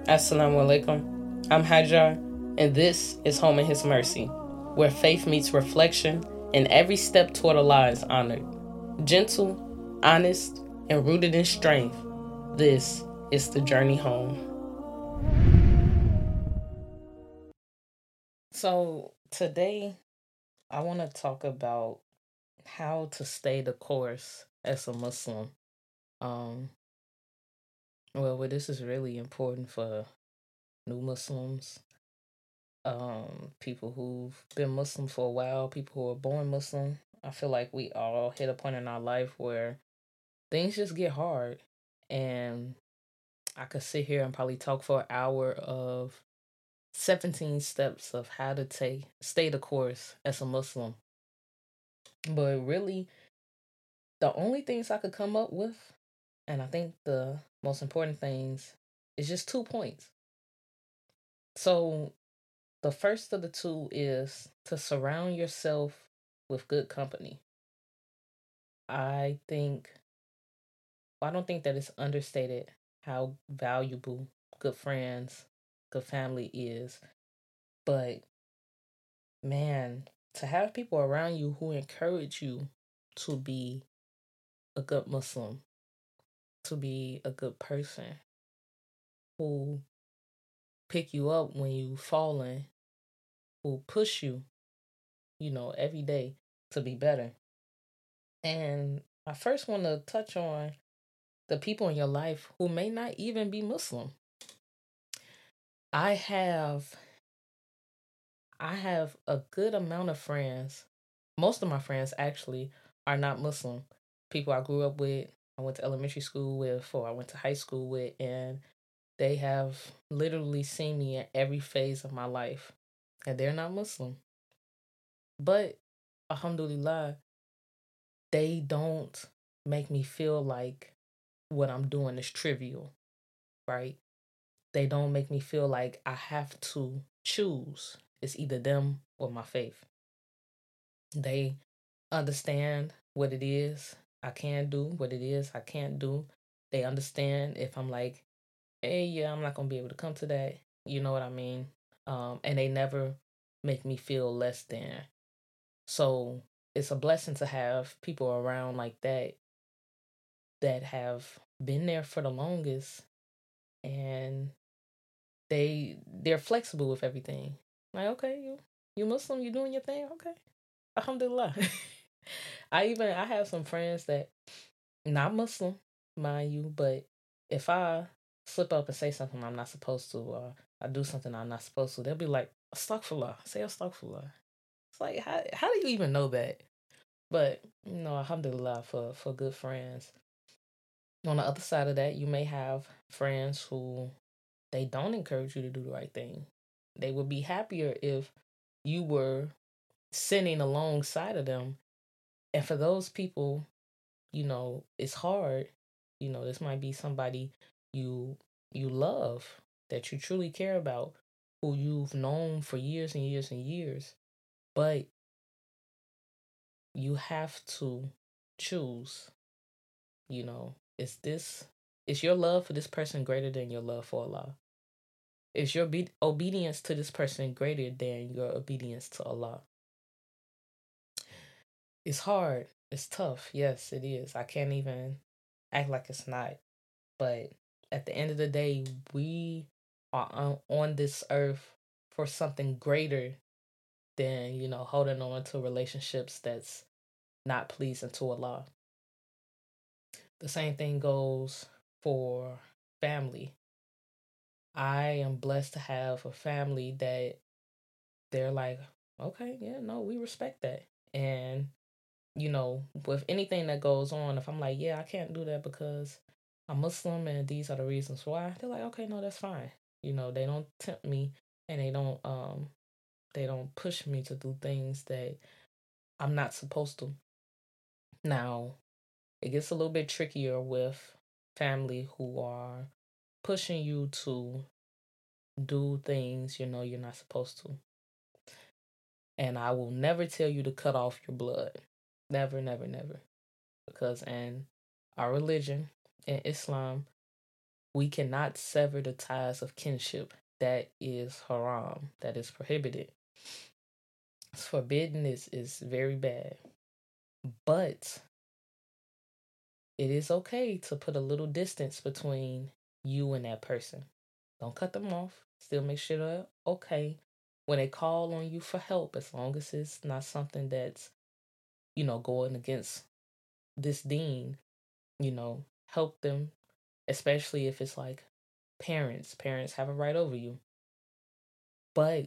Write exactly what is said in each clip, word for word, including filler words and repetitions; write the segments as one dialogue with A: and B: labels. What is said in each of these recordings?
A: Assalamu alaikum. I'm Hajar, and this is Home in His Mercy, where faith meets reflection and every step toward Allah is honored. Gentle, honest, and rooted in strength, this is the journey home. So, today I want to talk about how to stay the course as a Muslim. Um, well, well, this is really important for new Muslims, um, people who've been Muslim for a while, people who are born Muslim. I feel like we all hit a point in our life where things just get hard. And I could sit here and probably talk for an hour of seventeen steps of how to take stay the course as a Muslim. But really, the only things I could come up with, and I think the most important things, is just two points. So the first of the two is to surround yourself with good company. I think, well, I don't think that it's understated how valuable good friends, good family is. But man, to have people around you who encourage you to be a good Muslim, to be a good person, who pick you up when you falling, who push you, you know, every day to be better. And I first want to touch on the people in your life who may not even be Muslim. I have I have a good amount of friends. Most of my friends actually are not Muslim. People I grew up with, I went to elementary school with, or I went to high school with, and they have literally seen me at every phase of my life. And they're not Muslim. But alhamdulillah, they don't make me feel like what I'm doing is trivial, right? They don't make me feel like I have to choose. It's either them or my faith. They understand what it is I can do, what it is I can't do. They understand if I'm like, hey, yeah, I'm not gonna be able to come to that. You know what I mean? Um, and they never make me feel less than. So it's a blessing to have people around like that that have been there for the longest, and they they're flexible with everything. Like, okay, you you Muslim, you doing your thing, okay. Alhamdulillah. I even I have some friends that not Muslim, mind you, but if I slip up and say something I'm not supposed to, or I do something I'm not supposed to, they'll be like, Astaghfirullah, say Astaghfirullah. It's like, how how do you even know that? But you know, alhamdulillah for for good friends. On the other side of that, you may have friends who they don't encourage you to do the right thing. They would be happier if you were sinning alongside of them. And for those people, you know, it's hard. You know, this might be somebody you you love, that you truly care about, who you've known for years and years and years. But you have to choose, you know, is this is your love for this person greater than your love for Allah? Is your be- obedience to this person greater than your obedience to Allah? It's hard. It's tough. Yes, it is. I can't even act like it's not. But at the end of the day, we are on, on this earth for something greater than, you know, holding on to relationships that's not pleasing to Allah. The same thing goes for family. I am blessed to have a family that they're like, okay, yeah, no, we respect that. And, you know, with anything that goes on, if I'm like, yeah, I can't do that because I'm Muslim and these are the reasons why, they're like, okay, no, that's fine. You know, they don't tempt me, and they don't um they don't push me to do things that I'm not supposed to. Now, it gets a little bit trickier with family who are pushing you to do things you know you're not supposed to. And I will never tell you to cut off your blood. Never, never, never. Because in our religion, in Islam, We cannot sever the ties of kinship. That is haram. That is prohibited. It's forbidden is is very bad. But it is okay to put a little distance between you and that person. Don't cut them off. Still make sure they're okay. When they call on you for help, as long as it's not something that's, you know, going against this deen, you know, help them, especially if it's like parents. Parents have a right over you. But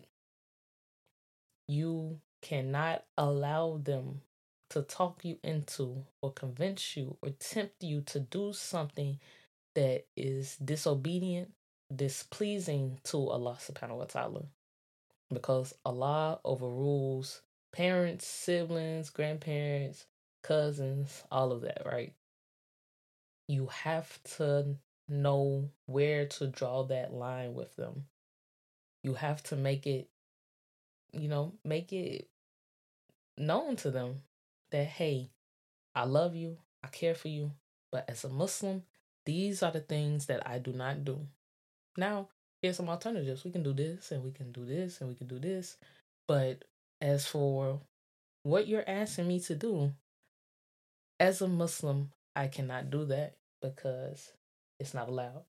A: you cannot allow them to talk you into or convince you or tempt you to do something that is disobedient, displeasing to Allah subhanahu wa ta'ala. Because Allah overrules parents, siblings, grandparents, cousins, all of that, right? You have to know where to draw that line with them. You have to make it, you know, make it known to them that, hey, I love you, I care for you, but as a Muslim, these are the things that I do not do. Now, here's some alternatives. We can do this and we can do this and we can do this. But as for what you're asking me to do, as a Muslim, I cannot do that because it's not allowed.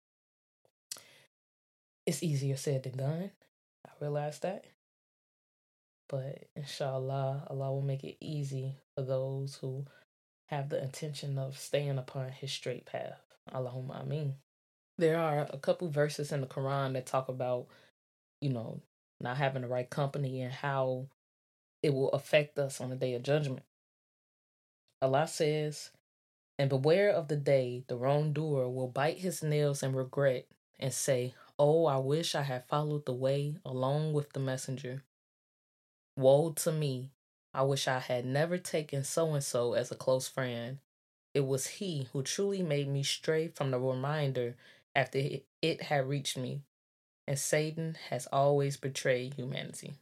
A: It's easier said than done. I realize that. But inshallah, Allah will make it easy for those who have the intention of staying upon his straight path. Allahumma ameen. There are a couple verses in the Quran that talk about, you know, not having the right company and how it will affect us on the day of judgment. Allah says, and beware of the day the wrongdoer will bite his nails in regret and say, oh, I wish I had followed the way along with the messenger. Woe to me. I wish I had never taken so-and-so as a close friend. It was he who truly made me stray from the reminder after it had reached me. And Satan has always betrayed humanity.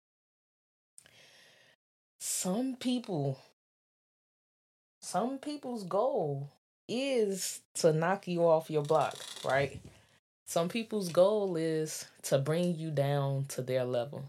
A: Some people, some people's goal is to knock you off your block, right? Some people's goal is to bring you down to their level.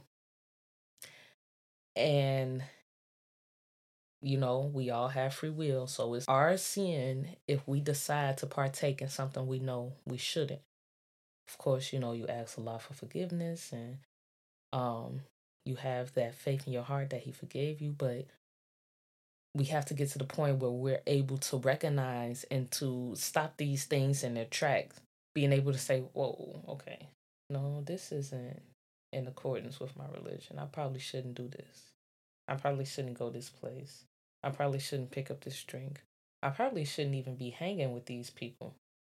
A: And, you know, we all have free will. So it's our sin if we decide to partake in something we know we shouldn't. Of course, you know, you ask Allah for forgiveness and um, you have that faith in your heart that he forgave you. But we have to get to the point where we're able to recognize and to stop these things in their tracks. Being able to say, whoa, okay, no, this isn't in accordance with my religion. I probably shouldn't do this. I probably shouldn't go this place. I probably shouldn't pick up this drink. I probably shouldn't even be hanging with these people.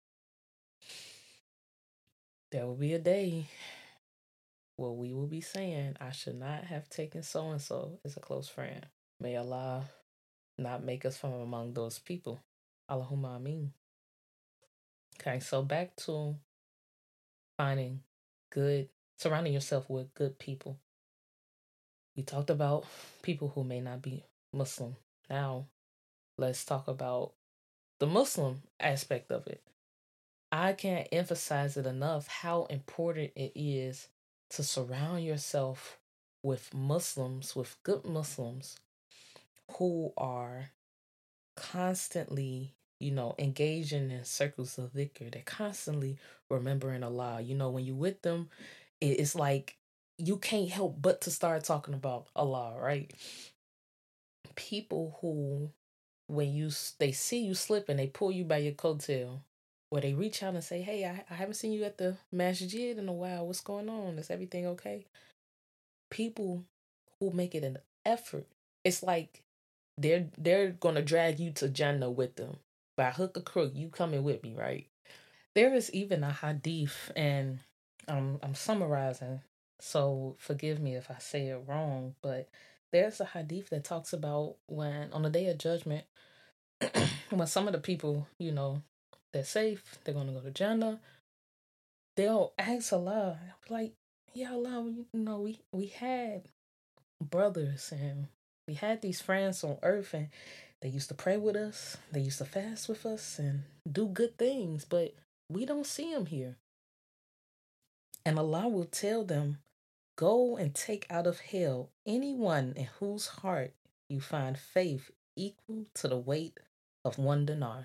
A: There will be a day where we will be saying, I should not have taken so and so as a close friend. May Allah not make us from among those people. Allahumma ameen. Okay, so back to finding good, surrounding yourself with good people. We talked about people who may not be Muslim. Now, let's talk about the Muslim aspect of it. I can't emphasize it enough how important it is to surround yourself with Muslims, with good Muslims who are constantly, you know, engaging in circles of dhikr. They're constantly remembering Allah. You know, when you're with them, it's like you can't help but to start talking about Allah, right? People who, when you they see you slipping, they pull you by your coattail, or they reach out and say, "Hey, I, I haven't seen you at the masjid in a while. What's going on? Is everything okay?" People who make it an effort. It's like they're they're gonna drag you to Jannah with them. By hook or crook, you coming with me, right? There is even a hadith, and um, I'm summarizing, so forgive me if I say it wrong, but there's a hadith that talks about when on the day of judgment, when some of the people, you know, they're safe, they're gonna go to Jannah, they'll ask Allah, like, yeah, Allah, you know, we we had brothers and we had these friends on earth and they used to pray with us, they used to fast with us and do good things, but we don't see him here. And Allah will tell them, go and take out of hell anyone in whose heart you find faith equal to the weight of one dinar.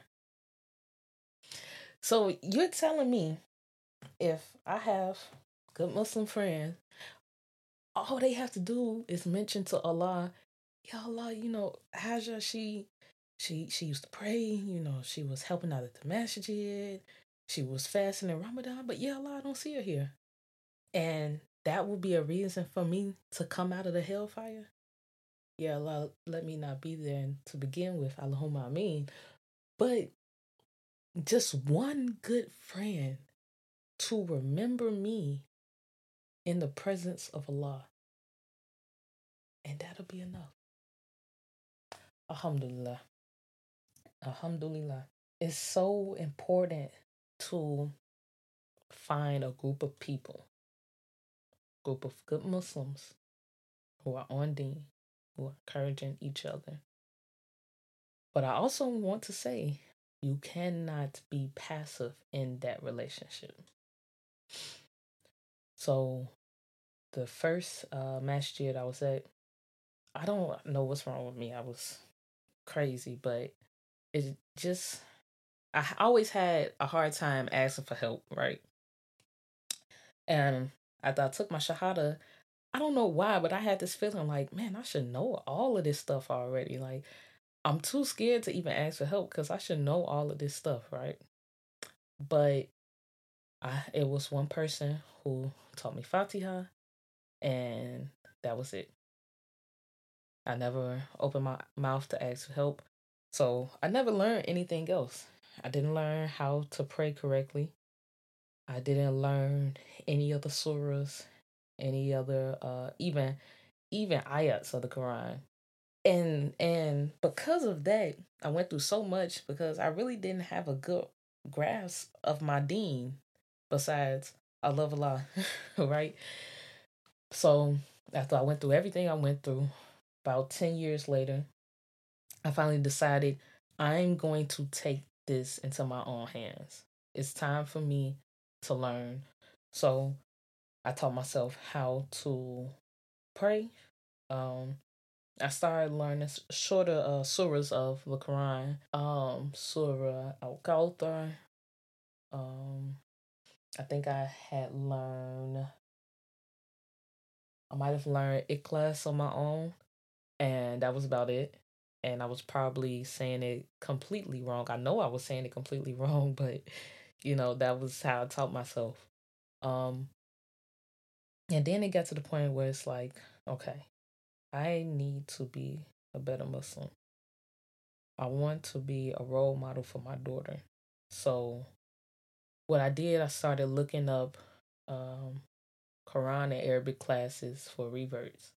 A: So you're telling me if I have good Muslim friends, all they have to do is mention to Allah, Ya Allah, you know, Haja, she she she used to pray, you know, she was helping out at the masjid, she was fasting in Ramadan, but Ya Allah, I don't see her here. And that will be a reason for me to come out of the hellfire. Ya Allah, let me not be there to begin with. Allahumma ameen. But just one good friend to remember me in the presence of Allah. And that'll be enough. Alhamdulillah. Alhamdulillah. It's so important to find a group of people, group of good Muslims who are on deen, who are encouraging each other. But I also want to say, you cannot be passive in that relationship. So, the first uh, masjid I was at, I don't know what's wrong with me. I was crazy, but it just, I always had a hard time asking for help, right? And after I took my Shahada, I don't know why, but I had this feeling like, man, I should know all of this stuff already. Like, I'm too scared to even ask for help because I should know all of this stuff, right? But I, it was one person who taught me Fatiha, and that was it. I never opened my mouth to ask for help. So I never learned anything else. I didn't learn how to pray correctly. I didn't learn any other surahs, any other uh even even ayats of the Quran. And and because of that, I went through so much because I really didn't have a good grasp of my deen besides I love Allah, right? So after I went through everything I went through, about ten years later, I finally decided I'm going to take this into my own hands. It's time for me to learn. So I taught myself how to pray. Um, I started learning shorter uh, surahs of the Quran. Um, Surah Al Kawthar. Um, I think I had learned. I might have learned Ikhlas on my own, and that was about it. And I was probably saying it completely wrong. I know I was saying it completely wrong, but you know that was how I taught myself. Um, and then it got to the point where it's like, okay, I need to be a better Muslim. I want to be a role model for my daughter. So what I did, I started looking up um, Quran and Arabic classes for reverts.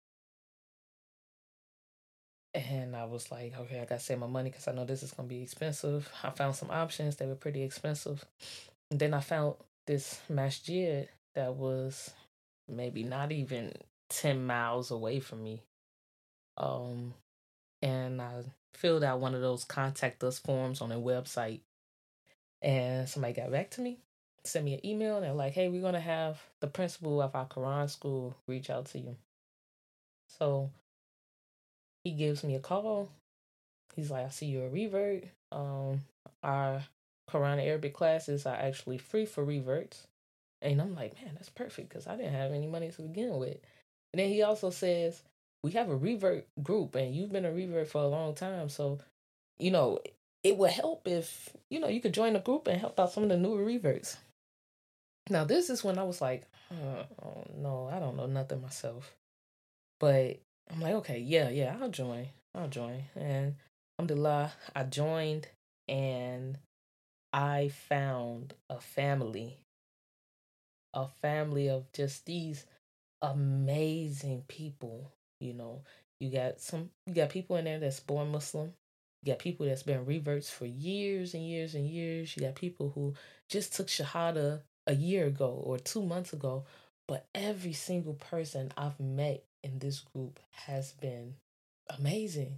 A: And I was like, okay, I gotta save my money because I know this is gonna be expensive. I found some options that were pretty expensive. And then I found this masjid that was maybe not even ten miles away from me. Um, and I filled out one of those contact us forms on their website. And somebody got back to me, sent me an email, and they're like, hey, we're gonna have the principal of our Quran school reach out to you. So he gives me a call. He's like, I see you're a revert. Um, our Quran Arabic classes are actually free for reverts. And I'm like, man, that's perfect because I didn't have any money to begin with. And then he also says, we have a revert group and you've been a revert for a long time. So, you know, it would help if, you know, you could join the group and help out some of the newer reverts. Now, this is when I was like, oh, oh no, I don't know nothing myself. But I'm like, okay, yeah, yeah, I'll join. I'll join. And alhamdulillah, I joined and I found a family, a family of just these amazing people. You know, you got some, you got people in there that's born Muslim. You got people that's been reverts for years and years and years. You got people who just took Shahada a year ago or two months ago. But every single person I've met in this group has been amazing.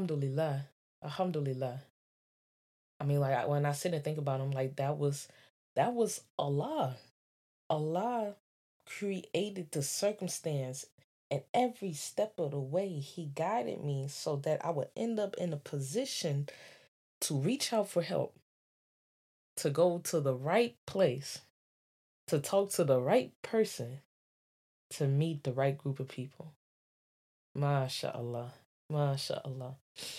A: Alhamdulillah. Alhamdulillah. I mean, like, when I sit and think about them, like, that was That was Allah. Allah created the circumstance, and every step of the way, He guided me so that I would end up in a position to reach out for help, to go to the right place, to talk to the right person, to meet the right group of people. MashaAllah. MashaAllah.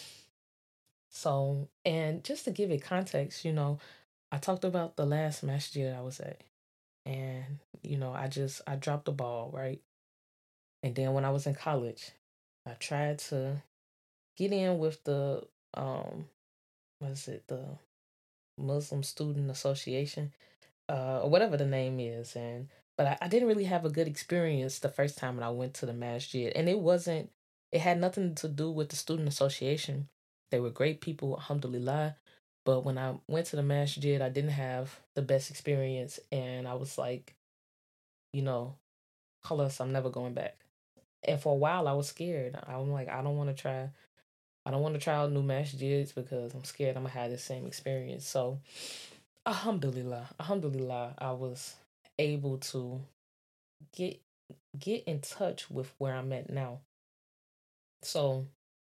A: So, and just to give it context, you know, I talked about the last masjid I was at. And, you know, I just, I dropped the ball, right? And then when I was in college, I tried to get in with the, um, what is it, the Muslim Student Association, uh, or whatever the name is. And, but I, I didn't really have a good experience the first time when I went to the masjid. And it wasn't, it had nothing to do with the student association. They were great people, alhamdulillah. But when I went to the masjid, I didn't have the best experience. And I was like, you know, Khalas, I'm never going back. And for a while, I was scared. I'm like, I don't want to try. I don't want to try out new masjids because I'm scared I'm gonna have the same experience. So, alhamdulillah, alhamdulillah, I was able to get get in touch with where I'm at now. So,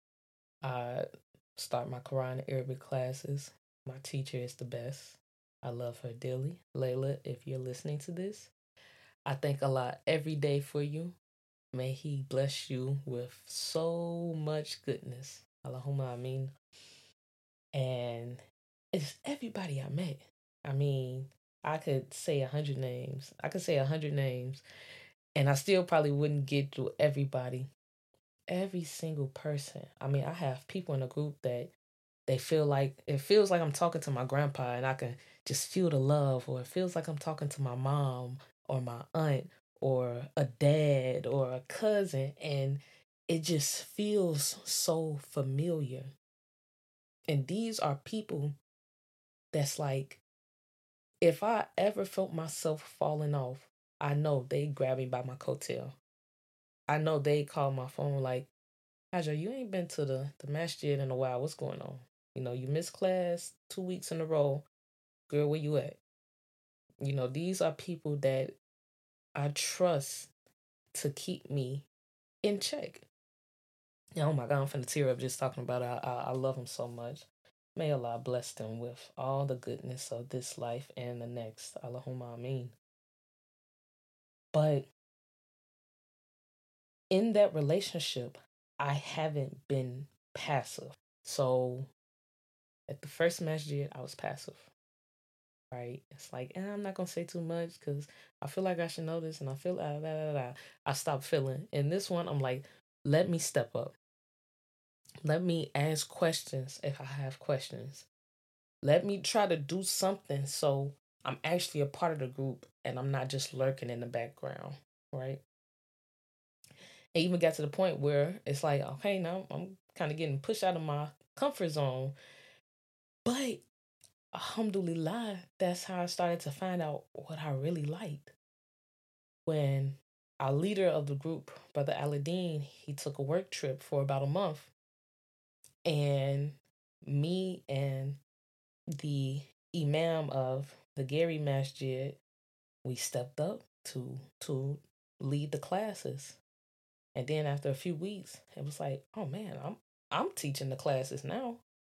A: I start my Quran and Arabic classes. My teacher is the best. I love her dearly. Layla, if you're listening to this, I thank Allah every day for you. May He bless you with so much goodness. Allahumma ameen. And it's everybody I met. I mean, I could say a hundred names. I could say a hundred names, and I still probably wouldn't get through everybody. Every single person. I mean, I have people in a group that they feel like it feels like I'm talking to my grandpa, and I can just feel the love, or it feels like I'm talking to my mom or my aunt or a dad or a cousin, and it just feels so familiar. And these are people that's like, if I ever felt myself falling off, I know they grab me by my coattail. I know they call my phone like, Haja, you ain't been to the, the masjid in a while. What's going on? You know, you missed class two weeks in a row. Girl, where you at? You know, these are people that I trust to keep me in check. Yeah, oh my God, I'm finna tear up just talking about it. I, I, I love them so much. May Allah bless them with all the goodness of this life and the next. Allahumma ameen. But in that relationship, I haven't been passive. So at the first masjid, I was passive. Right? It's like, eh, I'm not gonna say too much because I feel like I should know this, and I feel uh, blah, blah, blah. I stopped feeling. In this one, I'm like, let me step up. Let me ask questions if I have questions. Let me try to do something so I'm actually a part of the group and I'm not just lurking in the background, right? It even got to the point where it's like, okay, now I'm kind of getting pushed out of my comfort zone. But alhamdulillah, that's how I started to find out what I really liked. When our leader of the group, Brother Aladdin, he took a work trip for about a month. And me and the imam of the Gary Masjid, we stepped up to to lead the classes. And then after a few weeks, it was like, oh man, I'm I'm teaching the classes now.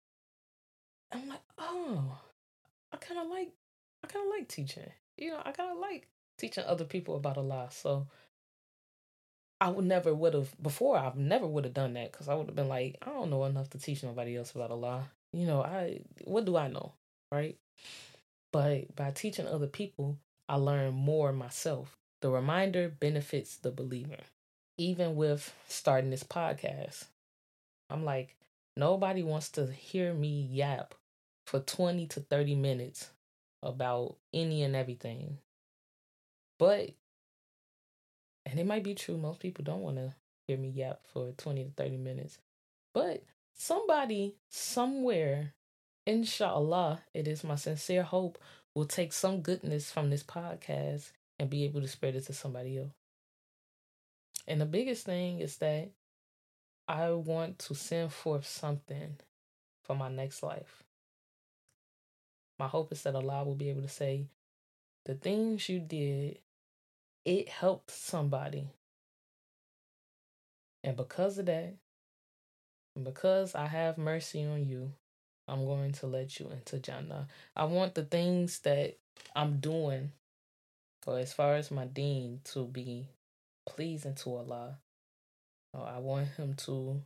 A: I'm like, oh, I kind of like I kind of like teaching. You know, I kind of like teaching other people about Allah. So I would never would have before. I never would have done that because I would have been like, I don't know enough to teach nobody else about Allah. You know, I what do I know, right? But by teaching other people, I learn more myself. The reminder benefits the believer. Even with starting this podcast, I'm like, nobody wants to hear me yap for twenty to thirty minutes about any and everything. But, and it might be true, most people don't want to hear me yap for twenty to thirty minutes. But somebody, somewhere, inshallah, it is my sincere hope, will take some goodness from this podcast and be able to spread it to somebody else. And the biggest thing is that I want to send forth something for my next life. My hope is that Allah will be able to say, The things you did, it helped somebody. And because of that, and because I have mercy on you, I'm going to let you into Jannah. I want the things that I'm doing, or as far as my deen, to be pleasing to Allah. Oh, I want him to,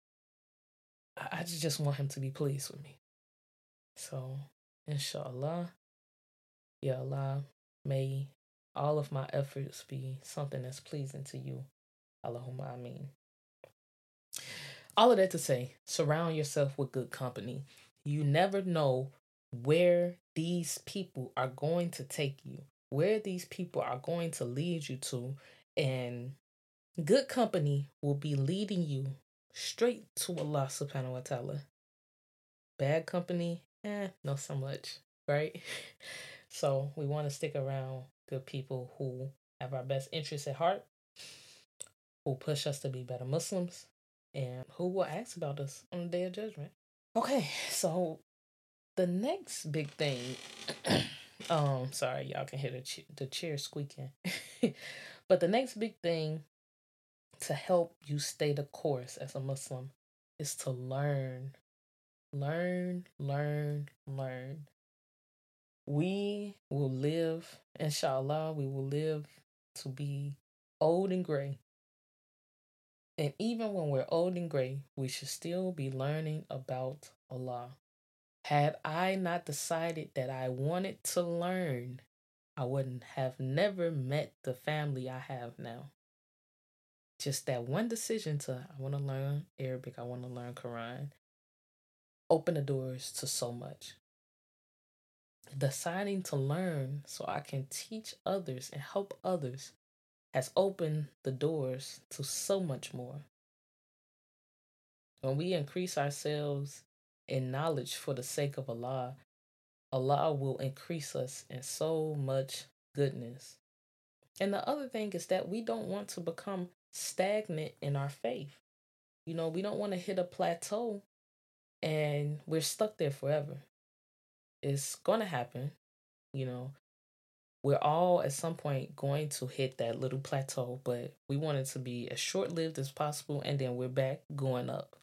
A: I just want him to be pleased with me. So, inshallah, ya Allah, may all of my efforts be something that's pleasing to you. Allahumma ameen. All of that to say, surround yourself with good company. You never know where these people are going to take you, where these people are going to lead you to. And good company will be leading you straight to Allah subhanahu wa ta'ala. Bad company, eh, not so much, right? So we want to stick around good people who have our best interests at heart, who push us to be better Muslims, and who will ask about us on the day of judgment. Okay, so the next big thing, um, sorry, y'all can hear the ch- the chair squeaking, but the next big thing to help you stay the course as a Muslim is to learn, learn, learn, learn. We will live, inshallah, we will live to be old and gray. And even when we're old and gray, we should still be learning about Allah. Had I not decided that I wanted to learn, I wouldn't have never met the family I have now. Just that one decision to, I want to learn Arabic, I want to learn Quran, open the doors to so much. Deciding to learn so I can teach others and help others has opened the doors to so much more. When we increase ourselves in knowledge for the sake of Allah, Allah will increase us in so much goodness. And the other thing is that we don't want to become stagnant in our faith. You know, we don't want to hit a plateau and we're stuck there forever. It's going to happen, you know. We're all at some point going to hit that little plateau, but we want it to be as short lived as possible, and then we're back going up.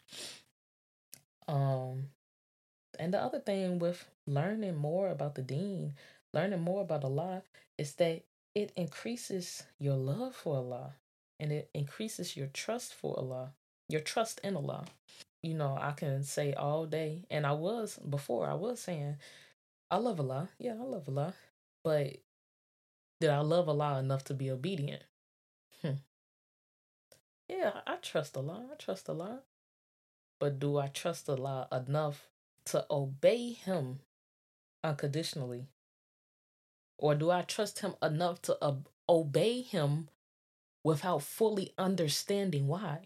A: Um, and the other thing with learning more about the deen, learning more about Allah, is that it increases your love for Allah and it increases your trust for Allah, your trust in Allah. You know, I can say all day, and I was before, I was saying, I love Allah. Yeah, I love Allah. But did I love Allah enough to be obedient? Hmm. Yeah, I trust Allah. I trust Allah. But do I trust Allah enough to obey Him unconditionally? Or do I trust Him enough to uh, obey Him without fully understanding why?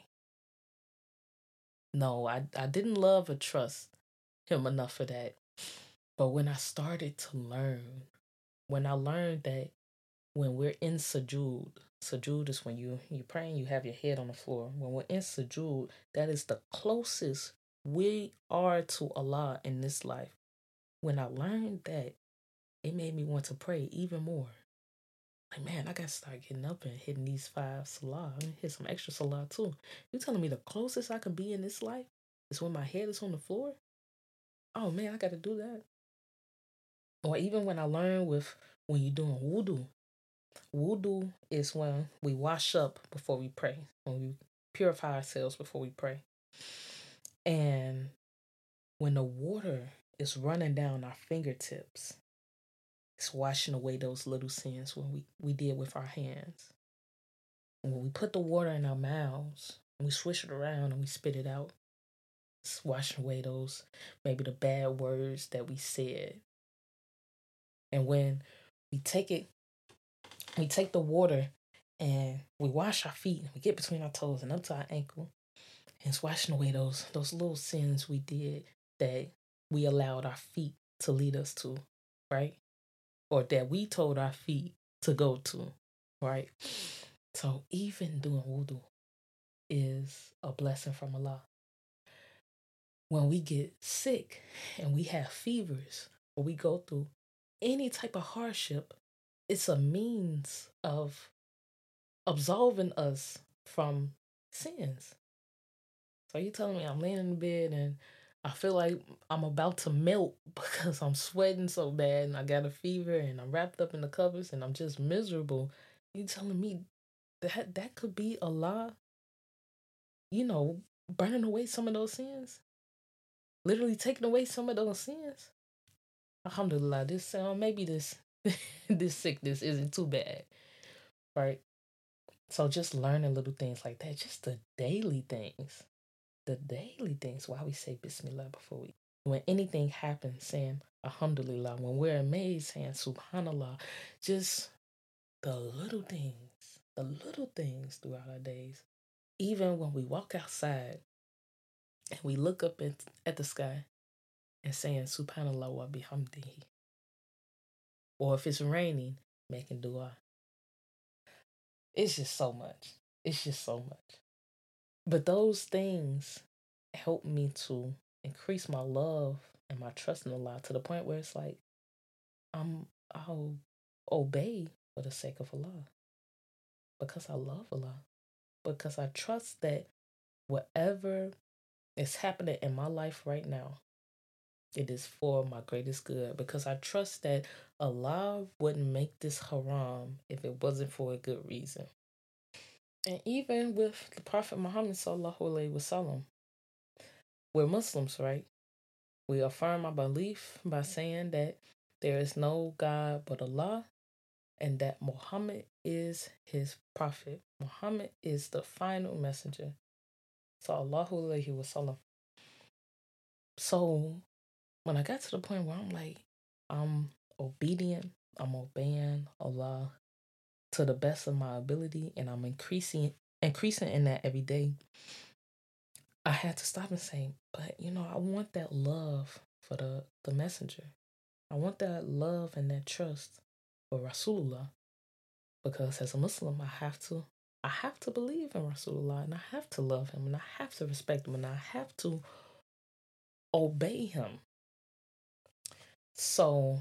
A: No, I, I didn't love or trust Him enough for that. But when I started to learn, when I learned that when we're in sujood, sujood is when you, you're praying, you have your head on the floor. When we're in sujood, that is the closest we are to Allah in this life. When I learned that, it made me want to pray even more. Like, man, I got to start getting up and hitting these five salah. I'm hit some extra salah too. You telling me the closest I can be in this life is when my head is on the floor? Oh man, I got to do that. Or even when I learned with when you're doing wudu. Wudu is when we wash up before we pray, when we purify ourselves before we pray. And when the water is running down our fingertips, it's washing away those little sins when we, we did with our hands. And when we put the water in our mouths and we swish it around and we spit it out, it's washing away those, maybe the bad words that we said. And when we take it, we take the water and we wash our feet, we get between our toes and up to our ankle, and it's washing away those those little sins we did that we allowed our feet to lead us to, right? Or that we told our feet to go to, right? So even doing wudu is a blessing from Allah. When we get sick and we have fevers or we go through any type of hardship, it's a means of absolving us from sins. So you telling me I'm laying in the bed and I feel like I'm about to melt because I'm sweating so bad and I got a fever and I'm wrapped up in the covers and I'm just miserable. You telling me that that could be Allah, you know, burning away some of those sins? Literally taking away some of those sins? Alhamdulillah, this sound maybe this this sickness isn't too bad. Right? So just learning little things like that, just the daily things. The daily things. Why we say Bismillah before we when anything happens, saying Alhamdulillah, when we're amazed, saying Subhanallah, just the little things, the little things throughout our days. Even when we walk outside and we look up at, at the sky and saying Subhanallah wa bihamdihi. Or if it's raining, making dua. It's just so much. It's just so much. But those things help me to increase my love and my trust in Allah to the point where it's like I'm I'll obey for the sake of Allah. Because I love Allah. Because I trust that whatever is happening in my life right now, it is for my greatest good. Because I trust that Allah wouldn't make this haram if it wasn't for a good reason. And even with the Prophet Muhammad sallallahu alaihi wasallam, we're Muslims, right? We affirm our belief by saying that there is no God but Allah and that Muhammad is his prophet. Muhammad is the final messenger. Sallallahu alaihi wasallam. So when I got to the point where I'm like, I'm obedient, I'm obeying Allah to the best of my ability, and I'm increasing increasing in that every day. I had to stop and say, but you know, I want that love for the, the messenger. I want that love and that trust for Rasulullah. Because as a Muslim, I have to I have to believe in Rasulullah and I have to love him and I have to respect him and I have to obey him. So,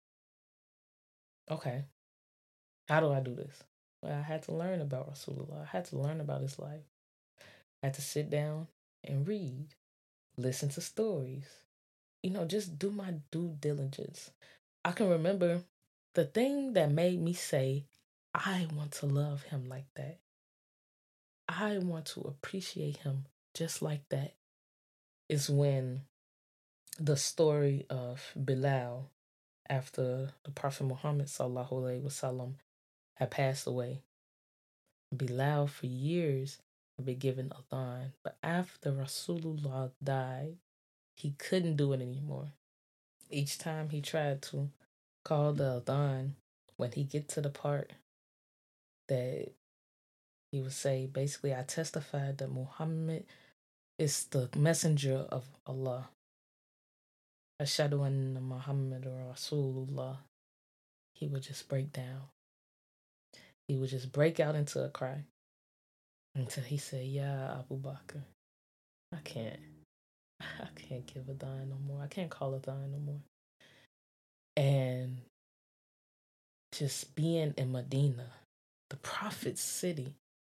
A: okay, how do I do this? Well, I had to learn about Rasulullah. I had to learn about his life. I had to sit down and read, listen to stories, you know, just do my due diligence. I can remember the thing that made me say, I want to love him like that. I want to appreciate him just like that is when the story of Bilal after the Prophet Muhammad sallallahu alaihi wasallam had passed away. Bilal for years had been given adhan, but after Rasulullah died, he couldn't do it anymore. Each time he tried to call the adhan, when he get to the part that he would say, basically, I testified that Muhammad is the messenger of Allah. Ashadu anna Muhammad Rasulullah. He would just break down. He would just break out into a cry until he said, "Ya Abu Bakr, I can't, I can't give a dime no more. I can't call a dime no more." And just being in Medina, the Prophet's city,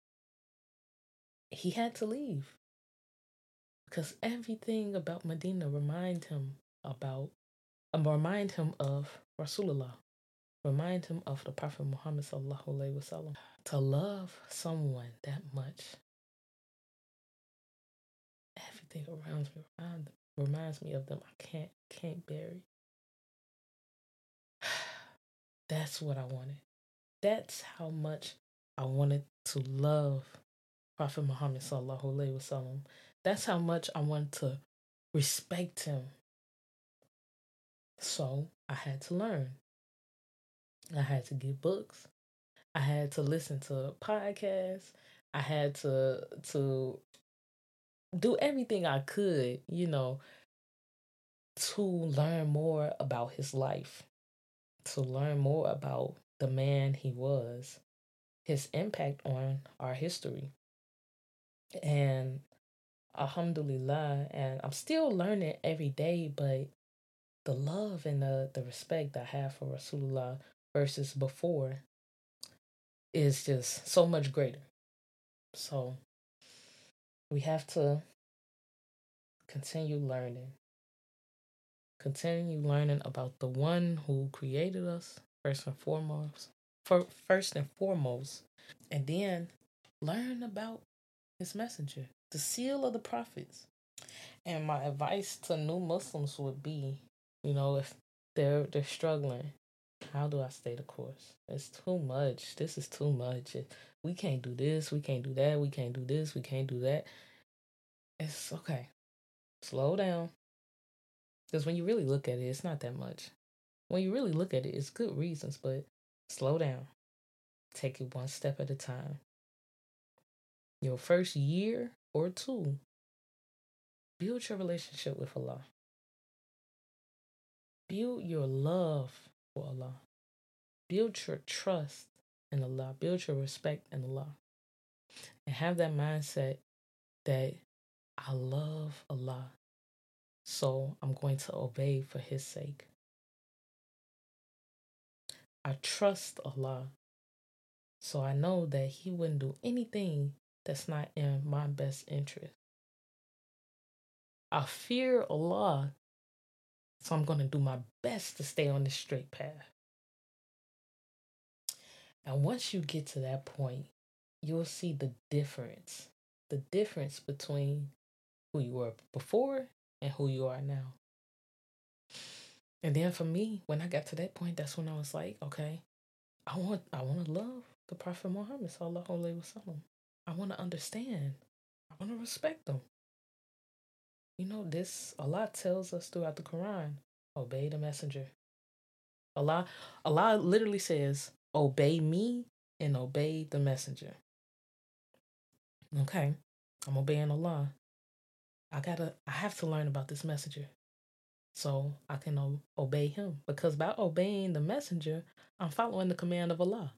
A: he had to leave because everything about Medina remind him about, um, remind him of Rasulullah, remind him of the Prophet Muhammad sallallahu alaihi wasallam. To love someone that much, everything around me around, reminds me of them. I can't can't bury. That's what I wanted. That's how much I wanted to love Prophet Muhammad sallallahu alaihi wasallam. That's how much I wanted to respect him. So I had to learn. I had to get books. I had to listen to podcasts. I had to to do everything I could, you know, to learn more about his life, to learn more about the man he was, his impact on our history. And alhamdulillah, and I'm still learning every day, but the love and the, the respect I have for Rasulullah versus before is just so much greater. So we have to continue learning. Continue learning about the one who created us first and foremost. For first and foremost. And then learn about his messenger, the seal of the prophets. And my advice to new Muslims would be, you know, if they're they're struggling, how do I stay the course? It's too much. This is too much. We can't do this. We can't do that. We can't do this. We can't do that. It's okay. Slow down. Because when you really look at it, it's not that much. When you really look at it, it's good reasons, but slow down. Take it one step at a time. Your first year or two, build your relationship with Allah. Build your love for Allah. Build your trust in Allah. Build your respect in Allah. And have that mindset that I love Allah, so I'm going to obey for His sake. I trust Allah, so I know that He wouldn't do anything that's not in my best interest. I fear Allah, so I'm going to do my best to stay on this straight path. And once you get to that point, you'll see the difference. The difference between who you were before and who you are now. And then for me, when I got to that point, that's when I was like, okay, I want I want to love the Prophet Muhammad sallallahu alaihi wasallam. I want to understand. I want to respect them. You know, this Allah tells us throughout the Quran, obey the messenger. Allah, Allah literally says, obey me and obey the messenger. Okay, I'm obeying Allah. I gotta, I have to learn about this messenger so I can o- obey him. Because by obeying the messenger, I'm following the command of Allah.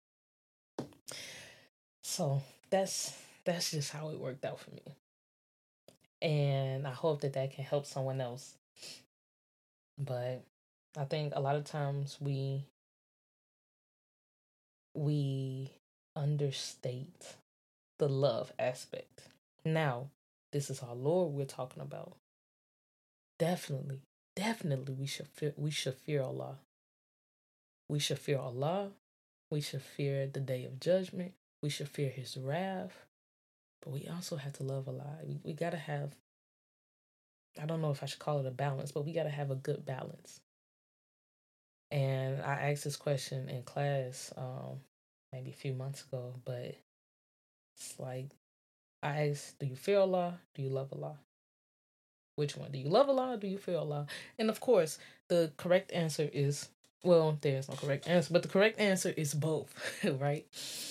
A: So that's that's just how it worked out for me. And I hope that that can help someone else. But I think a lot of times we we understate the love aspect. Now, this is our Lord we're talking about. Definitely, definitely we should fear, we should fear Allah. We should fear Allah. We should fear the day of judgment. We should fear his wrath. But we also have to love Allah. We, we got to have, I don't know if I should call it a balance, but we got to have a good balance. And I asked this question in class um, maybe a few months ago, but it's like, I asked, do you fear Allah? Do you love Allah? Which one? Do you love Allah? Or do you fear Allah? And of course, the correct answer is, well, there's no correct answer, but the correct answer is both, right?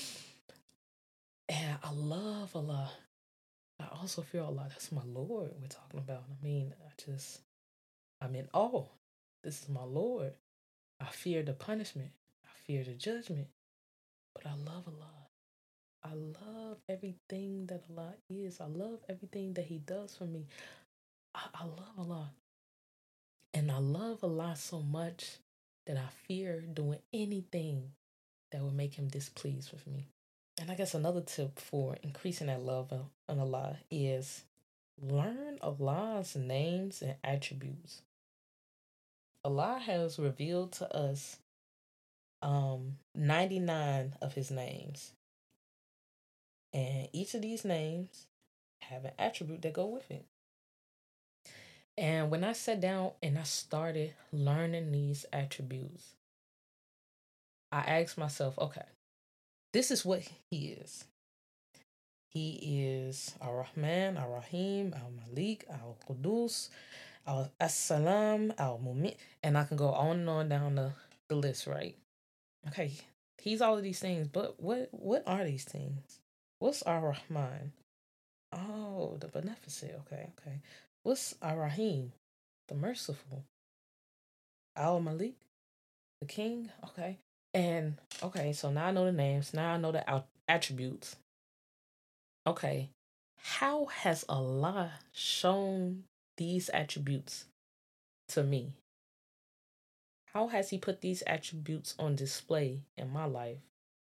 A: And I love Allah. I also fear Allah. That's my Lord we're talking about. I mean, I just, I'm in awe. This is my Lord. I fear the punishment. I fear the judgment. But I love Allah. I love everything that Allah is. I love everything that He does for me. I, I love Allah. And I love Allah so much that I fear doing anything that would make Him displeased with me. And I guess another tip for increasing that love on Allah is learn Allah's names and attributes. Allah has revealed to us um, ninety-nine of His names. And each of these names have an attribute that go with it. And when I sat down and I started learning these attributes, I asked myself, okay, this is what He is. He is Ar-Rahman, Ar-Rahim, Al-Malik, Al-Qudus, Al-Assalam, Al-Mumin, and I can go on and on down the, the list, right? Okay, He's all of these things, but what what are these things? What's Ar-Rahman? Oh, the beneficent. Okay, okay. What's Ar-Rahim? The merciful. Al-Malik, the king. Okay. And, okay, so now I know the names. Now I know the out- attributes. Okay. How has Allah shown these attributes to me? how has he put these attributes on display in my life?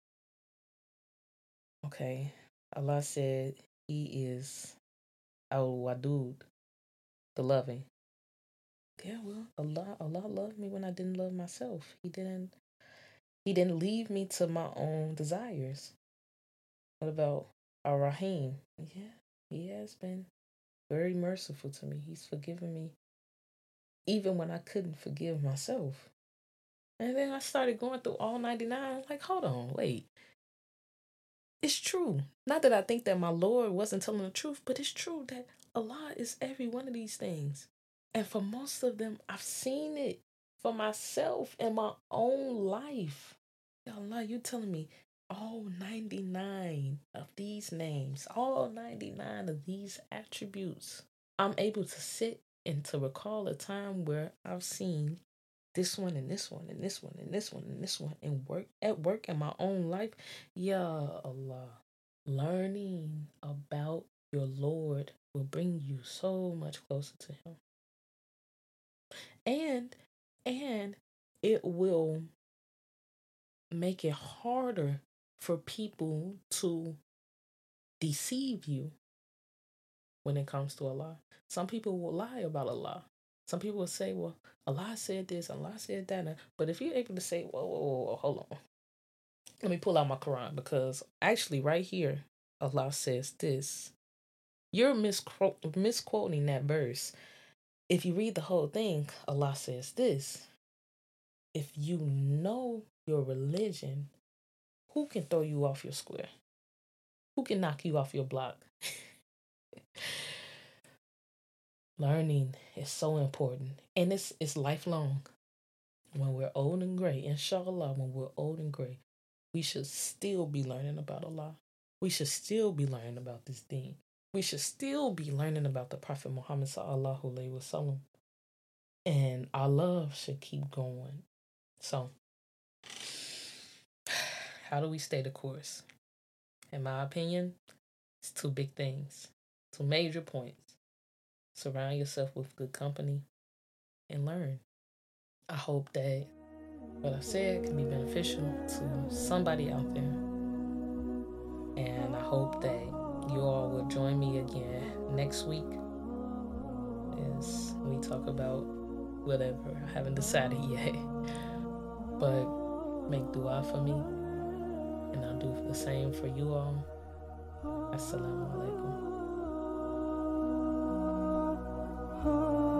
A: Okay, Allah said he is Al-Wadud, the loving. Yeah, well, Allah, Allah loved me when I didn't love myself. He didn't, he didn't leave me to my own desires. What about Ar-Rahim? Yeah, he has been very merciful to me. He's forgiven me even when I couldn't forgive myself. And then I started going through all ninety-nine. I was like, hold on, wait. It's true. Not that I think that my Lord wasn't telling the truth, but it's true that Allah is every one of these things. And for most of them, I've seen it for myself in my own life. Ya Allah, you telling me all ninety-nine of these names, all ninety-nine of these attributes, I'm able to sit and to recall a time where I've seen this one and this one and this one and this one and this one and work at work in my own life. Ya Allah, learning about your Lord will bring you so much closer to him. And and it will make it harder for people to deceive you when it comes to Allah. Some people will lie about Allah. Some people will say, well, Allah said this, Allah said that. But if you're able to say, whoa, whoa, whoa, whoa, hold on. Let me pull out my Quran, because actually right here, Allah says this. You're misquote, misquoting that verse. If you read the whole thing, Allah says this. If you know your religion, who can throw you off your square? Who can knock you off your block? Learning is so important, and it's it's lifelong. When we're old and gray, inshallah, when we're old and gray, we should still be learning about Allah. We should still be learning about this deen. We should still be learning about the Prophet Muhammad sallallahu alaihi wasallam, and our love should keep going. So, how do we stay the course? In my opinion, it's two big things, two major points. Surround yourself with good company and learn. I hope that what I said can be beneficial to somebody out there. And I hope that you all will join me again next week as we talk about whatever. I haven't decided yet. But make dua for me, and I'll do the same for you all. Assalamu alaikum.